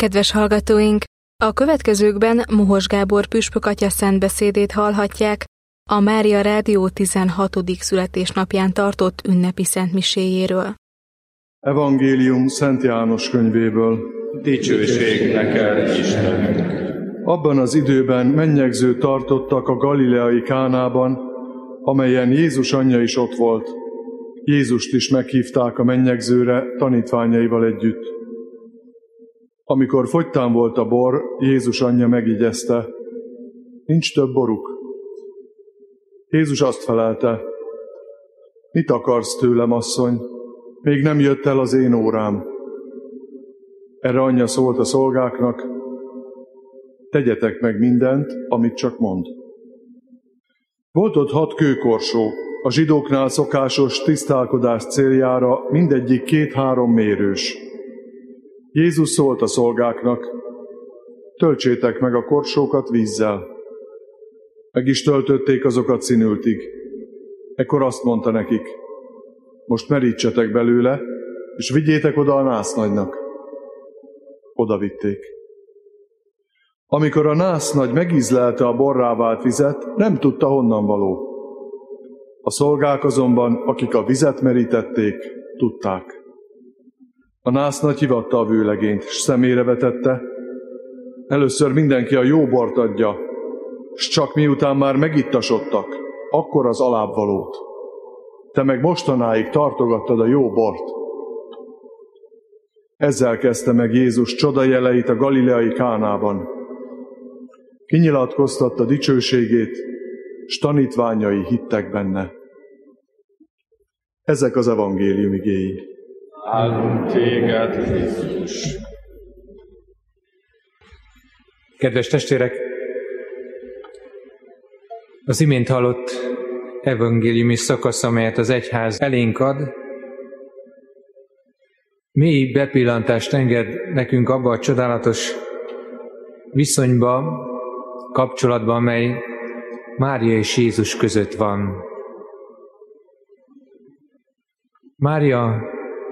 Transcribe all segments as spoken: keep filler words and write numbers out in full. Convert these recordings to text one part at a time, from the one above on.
Kedves hallgatóink! A következőkben Mohos Gábor püspök atya szentbeszédét hallhatják a Mária Rádió tizenhatodik születésnapján tartott ünnepi szentmiséjéről. Evangélium Szent János könyvéből. Dicsőség neked, Istenünk! Abban az időben mennyegzőt tartottak a galileai Kánában, amelyen Jézus anyja is ott volt. Jézust is meghívták a mennyegzőre tanítványaival együtt. Amikor fogytán volt a bor, Jézus anyja megigyezte: nincs több boruk. Jézus azt felelte: mit akarsz tőlem, asszony? Még nem jött el az én órám. Erre anyja szólt a szolgáknak: tegyetek meg mindent, amit csak mond. Volt ott hat kőkorsó, a zsidóknál szokásos tisztálkodás céljára mindegyik két-három mérős. Jézus szólt a szolgáknak: töltsétek meg a korsókat vízzel. Meg is töltötték azokat színültig. Ekkor azt mondta nekik: most merítsetek belőle, és vigyétek oda a násznagynak. Oda vitték. Amikor a násznagy megízlelte a borrá vált vizet, nem tudta, honnan való. A szolgák azonban, akik a vizet merítették, tudták. A násznagy hívatta a vőlegényt, s szemére vetette: először mindenki a jó bort adja, s csak miután már megittasodtak, akkor az alábbvalót. Te meg mostanáig tartogattad a jó bort. Ezzel kezdte meg Jézus csodajeleit a galileai Kánában. Kinyilatkoztatta dicsőségét, s tanítványai hittek benne. Ezek az evangélium igéi. Áldunk téged, Krisztus! Kedves testvérek! Az imént hallott evangéliumi szakasz, amelyet az egyház elénk ad, mély bepillantást enged nekünk abba a csodálatos viszonyba, kapcsolatban, amely Mária és Jézus között van. Mária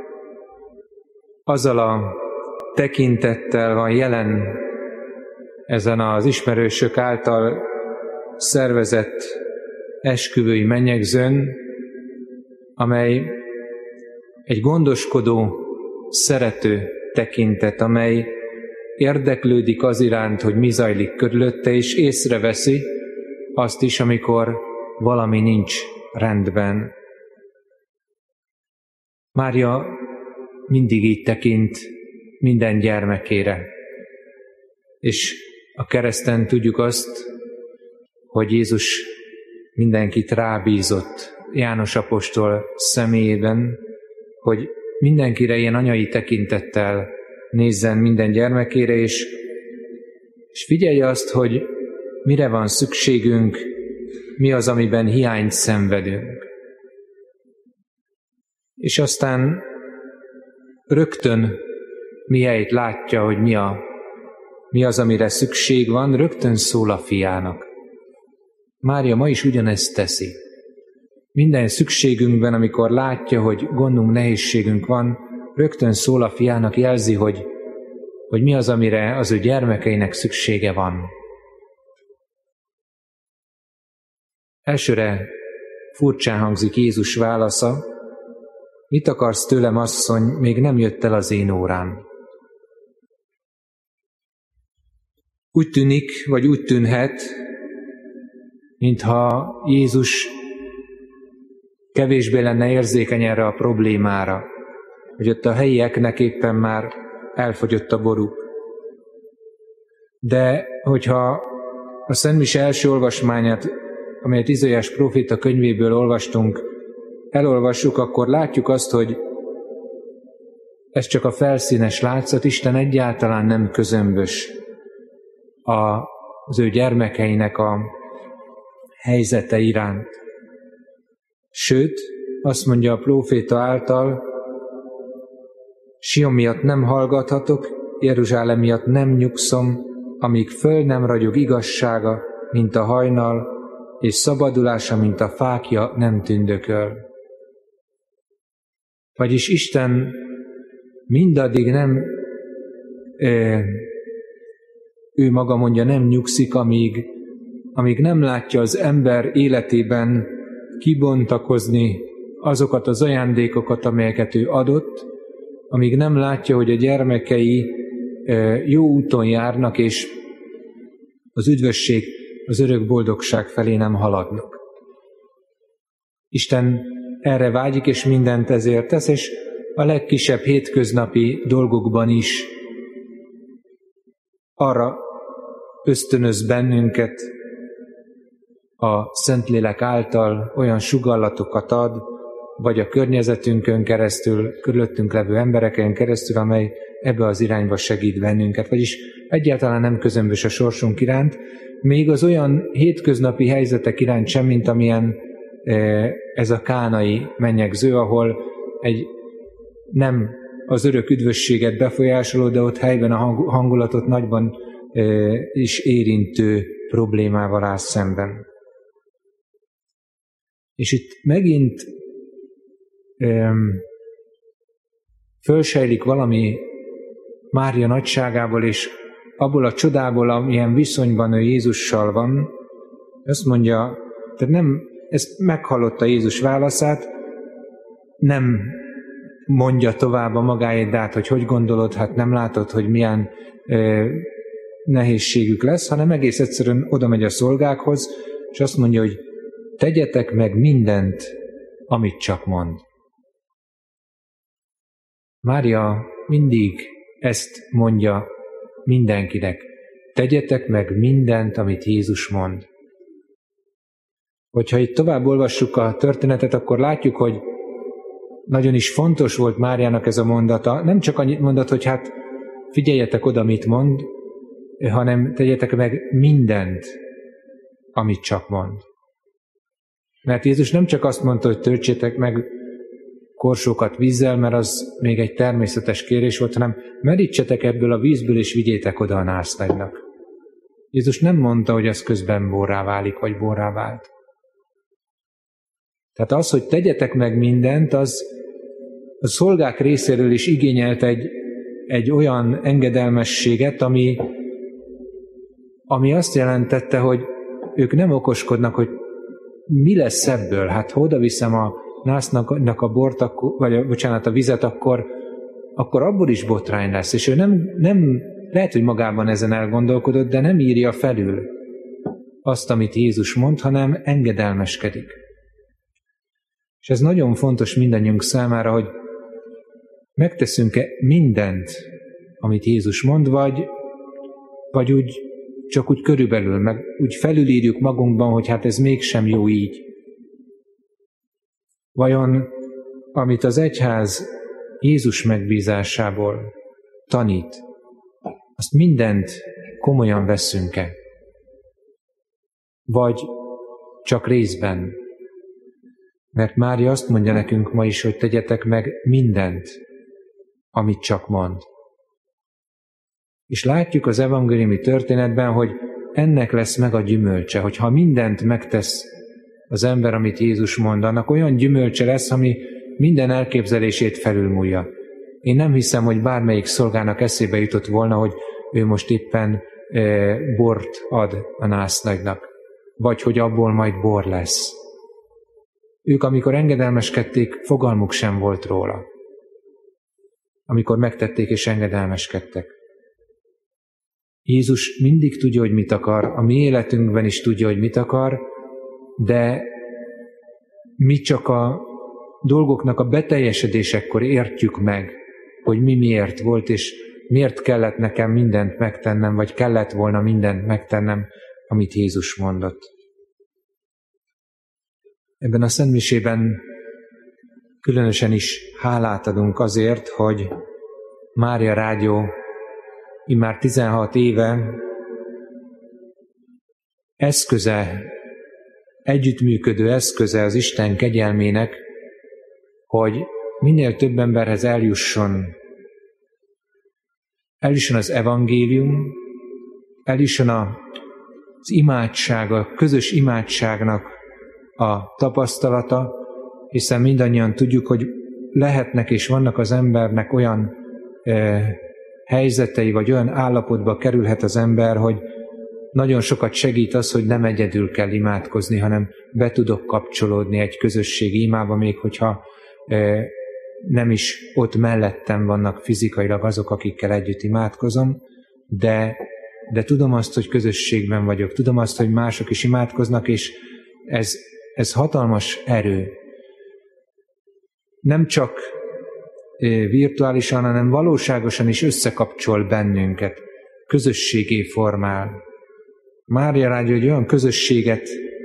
azzal a tekintettel van jelen ezen az ismerősök által szervezett esküvői mennyegzőn, amely egy gondoskodó, szerető tekintet, amely érdeklődik az iránt, hogy mi zajlik körülötte, és észreveszi azt is, amikor valami nincs rendben. Mária mindig így tekint minden gyermekére. És a kereszten tudjuk azt, hogy Jézus mindenkit rábízott János apostol személyében, hogy mindenkire ilyen anyai tekintettel nézzen minden gyermekére, és, és figyelje azt, hogy mire van szükségünk, mi az, amiben hiányt szenvedünk. És aztán rögtön, mihelyt látja, hogy mi, a, mi az, amire szükség van, rögtön szól a fiának. Mária ma is ugyanezt teszi. Minden szükségünkben, amikor látja, hogy gondunk, nehézségünk van, rögtön szól a fiának, jelzi, hogy, hogy mi az, amire az ő gyermekeinek szüksége van. Elsőre furcsán hangzik Jézus válasza: mit akarsz tőlem, asszony, még nem jött el az én órám. Úgy tűnik, vagy úgy tűnhet, mintha Jézus kevésbé lenne érzékeny erre a problémára, hogy ott a helyieknek éppen már elfogyott a boruk. De hogyha a Szentmise első olvasmányát, amelyet Izaiás próféta könyvéből olvastunk, elolvassuk, akkor látjuk azt, hogy ez csak a felszínes látszat, Isten egyáltalán nem közömbös az ő gyermekeinek a helyzete iránt. Sőt, azt mondja a próféta által: Sion miatt nem hallgathatok, Jeruzsálem miatt nem nyugszom, amíg föl nem ragyog igazsága, mint a hajnal, és szabadulása, mint a fákja nem tündököl. Vagyis Isten mindaddig nem ő maga mondja, nem nyugszik, amíg, amíg nem látja az ember életében kibontakozni azokat az ajándékokat, amelyeket ő adott, amíg nem látja, hogy a gyermekei jó úton járnak, és az üdvösség, az örök boldogság felé nem haladnak. Isten erre vágyik, és mindent ezért tesz, és a legkisebb hétköznapi dolgokban is arra ösztönöz bennünket a Szentlélek által, olyan sugallatokat ad, vagy a környezetünkön keresztül, körülöttünk levő embereken keresztül, amely ebbe az irányba segít bennünket, vagyis egyáltalán nem közömbös a sorsunk iránt, még az olyan hétköznapi helyzetek iránt sem, mint amilyen ez a kánai mennyegző, ahol egy nem az örök üdvösséget befolyásoló, de ott helyben a hangulatot nagyban is érintő problémával áll szemben. És itt megint öm, fölsejlik valami Mária nagyságából, és abból a csodából, amilyen viszonyban ő Jézussal van, azt mondja, tehát nem, ezt meghallotta Jézus válaszát, nem mondja tovább a magáét, de hát, hogy hogy gondolod, hát nem látod, hogy milyen ö, nehézségük lesz, hanem egész egyszerűen oda megy a szolgákhoz, és azt mondja, hogy tegyetek meg mindent, amit csak mond. Mária mindig ezt mondja mindenkinek. Tegyetek meg mindent, amit Jézus mond. Hogyha itt tovább olvassuk a történetet, akkor látjuk, hogy nagyon is fontos volt Máriának ez a mondata. Nem csak annyit mondott, hogy hát figyeljetek oda, mit mond, hanem tegyetek meg mindent, amit csak mond. Mert Jézus nem csak azt mondta, hogy töltsétek meg korsókat vízzel, mert az még egy természetes kérés volt, hanem merítsetek ebből a vízből, és vigyétek oda a nászlagynak. Jézus nem mondta, hogy az közben borrá válik, vagy borrá vált. Tehát az, hogy tegyetek meg mindent, az a szolgák részéről is igényelt egy, egy olyan engedelmességet, ami, ami azt jelentette, hogy ők nem okoskodnak, hogy mi lesz ebből. Hát ha oda viszem a násznak a bort, akkor, vagy bocsánat, a vizet, akkor, akkor abból is botrány lesz. És ő nem, nem, lehet, hogy magában ezen elgondolkodott, de nem írja felül azt, amit Jézus mond, hanem engedelmeskedik. És ez nagyon fontos mindannyiunk számára, hogy megteszünk-e mindent, amit Jézus mond, vagy, vagy úgy, csak úgy körülbelül, meg úgy felülírjuk magunkban, hogy hát ez mégsem jó így. Vajon, amit az egyház Jézus megbízásából tanít, azt mindent komolyan veszünk-e? Vagy csak részben? Mert Mária azt mondja nekünk ma is, hogy tegyetek meg mindent, amit csak mond. És látjuk az evangéliumi történetben, hogy ennek lesz meg a gyümölcse, hogy ha mindent megtesz az ember, amit Jézus mond, annak olyan gyümölcse lesz, ami minden elképzelését felülmúlja. Én nem hiszem, hogy bármelyik szolgának eszébe jutott volna, hogy ő most éppen e, bort ad a nászlagynak, vagy hogy abból majd bor lesz. Ők, amikor engedelmeskedték, fogalmuk sem volt róla. Amikor megtették és engedelmeskedtek. Jézus mindig tudja, hogy mit akar, a mi életünkben is tudja, hogy mit akar, de mi csak a dolgoknak a beteljesedésekor értjük meg, hogy mi miért volt, és miért kellett nekem mindent megtennem, vagy kellett volna mindent megtennem, amit Jézus mondott. Ebben a szentmisében különösen is hálát adunk azért, hogy Mária Rádió immár tizenhat éve eszköze, együttműködő eszköze az Isten kegyelmének, hogy minél több emberhez eljusson, eljusson az evangélium, eljusson az imádság, a közös imádságnak a tapasztalata, hiszen mindannyian tudjuk, hogy lehetnek és vannak az embernek olyan e, helyzetei, vagy olyan állapotba kerülhet az ember, hogy nagyon sokat segít az, hogy nem egyedül kell imádkozni, hanem be tudok kapcsolódni egy közösségi imába, még hogyha e, nem is ott mellettem vannak fizikailag azok, akikkel együtt imádkozom, de, de tudom azt, hogy közösségben vagyok, tudom azt, hogy mások is imádkoznak, és ez, ez hatalmas erő. Nem csak virtuálisan, hanem valóságosan is összekapcsol bennünket, közösségé formál. Mária Rádió egy olyan közösséget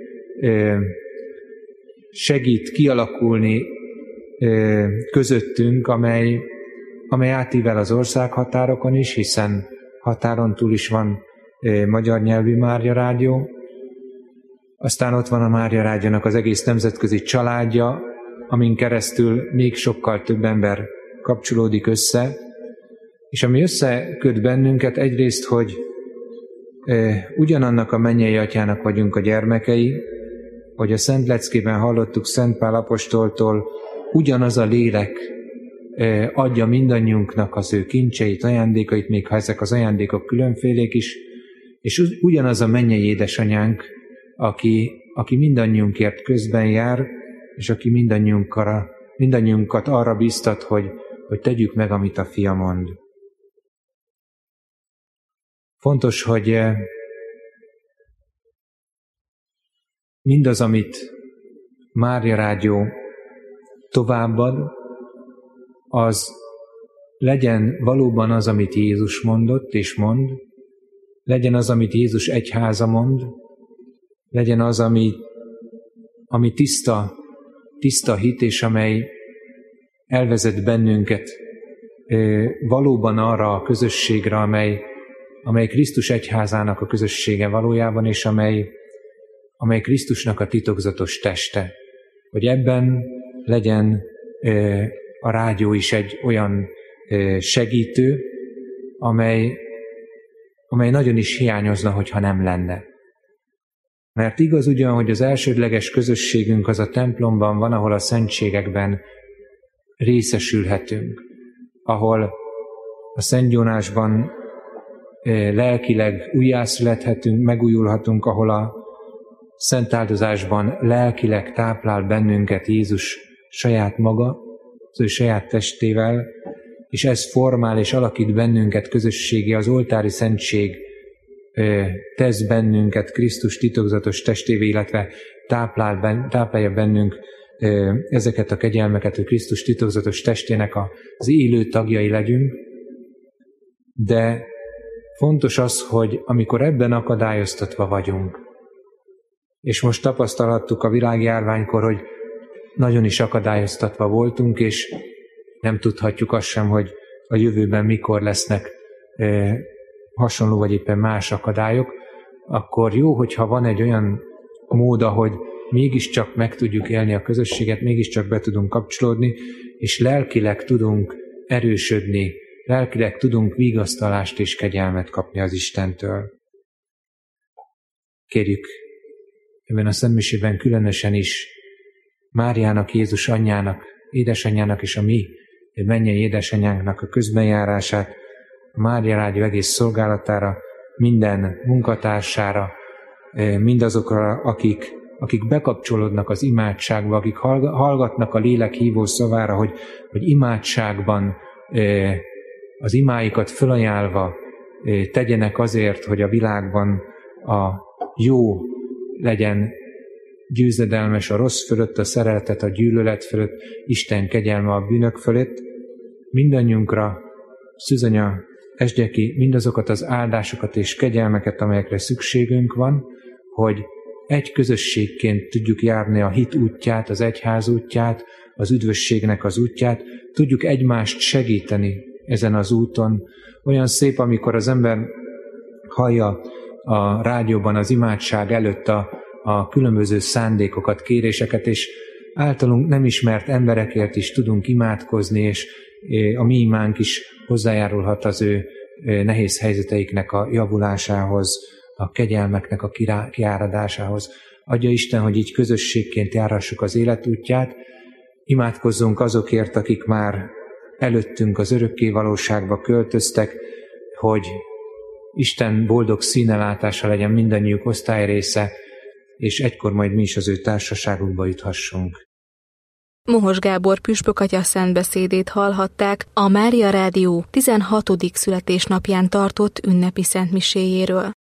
segít kialakulni közöttünk, amely, amely átível az országhatárokon is, hiszen határon túl is van magyar nyelvű Mária Rádió. Aztán ott van a Mária Rádiónak az egész nemzetközi családja, amin keresztül még sokkal több ember kapcsolódik össze, és ami összeköt bennünket egyrészt, hogy e, ugyanannak a mennyei atyának vagyunk a gyermekei, hogy a Szent Leckében hallottuk Szent Pál apostoltól, ugyanaz a lélek e, adja mindannyiunknak az ő kincseit, ajándékait, még ha ezek az ajándékok különfélék is, és ugyanaz a mennyei édesanyánk, aki, aki mindannyiunkért közben jár, és aki mindannyiunkra, mindannyiunkat arra biztat, hogy, hogy tegyük meg, amit a Fia mond. Fontos, hogy mindaz, amit Mária Rádió továbbad, az legyen valóban az, amit Jézus mondott és mond, legyen az, amit Jézus egyháza mond, legyen az, ami, ami tiszta, tiszta hit, és amely elvezet bennünket valóban arra a közösségre, amely, amely Krisztus egyházának a közössége valójában, és amely, amely Krisztusnak a titokzatos teste. Hogy ebben legyen a rádió is egy olyan segítő, amely, amely nagyon is hiányozna, hogyha nem lenne. Mert igaz ugyan, hogy az elsődleges közösségünk az a templomban van, ahol a szentségekben részesülhetünk, ahol a szentgyónásban lelkileg újjászülethetünk, megújulhatunk, ahol a szentáldozásban lelkileg táplál bennünket Jézus saját maga, az ő saját testével, és ez formál és alakít bennünket közösségi, az oltári szentség tesz bennünket Krisztus titokzatos testévé, illetve táplál ben, táplálja bennünk ezeket a kegyelmeket, hogy Krisztus titokzatos testének az élő tagjai legyünk, de fontos az, hogy amikor ebben akadályoztatva vagyunk, és most tapasztalhattuk a világjárványkor, hogy nagyon is akadályoztatva voltunk, és nem tudhatjuk azt sem, hogy a jövőben mikor lesznek eh, hasonló vagy éppen más akadályok, akkor jó, hogyha van egy olyan mód, hogy mégiscsak meg tudjuk élni a közösséget, mégiscsak be tudunk kapcsolódni, és lelkileg tudunk erősödni, lelkileg tudunk vigasztalást és kegyelmet kapni az Istentől. Kérjük ebben a szentmisében különösen is Máriának, Jézus anyjának, édesanyjának és a mi mennyei édesanyánknak a közbenjárását, a Mária Rádió egész szolgálatára, minden munkatársára, mindazokra, akik, akik bekapcsolódnak az imádságba, akik hallgatnak a lélek hívó szavára, hogy, hogy imádságban az imáikat fölajánlva tegyenek azért, hogy a világban a jó legyen győzedelmes a rossz fölött, a szeretet a gyűlölet fölött, Isten kegyelme a bűnök fölött. Mindannyiunkra Szűzanya esdje ki mindazokat az áldásokat és kegyelmeket, amelyekre szükségünk van, hogy egy közösségként tudjuk járni a hit útját, az egyház útját, az üdvösségnek az útját, tudjuk egymást segíteni ezen az úton. Olyan szép, amikor az ember hallja a rádióban az imádság előtt a, a különböző szándékokat, kéréseket, és általunk nem ismert emberekért is tudunk imádkozni, és a mi imánk is hozzájárulhat az ő nehéz helyzeteiknek a javulásához, a kegyelmeknek a kiáradásához. Adja Isten, hogy így közösségként járhassuk az életútját, imádkozzunk azokért, akik már előttünk az örökké valóságba költöztek, hogy Isten boldog színelátása legyen mindannyiuk osztályrésze, és egykor majd mi is az ő társaságukba juthassunk. Mohos Gábor püspökatya szentbeszédét hallhatták a Mária Rádió tizenhatodik születésnapján tartott ünnepi szentmiséjéről.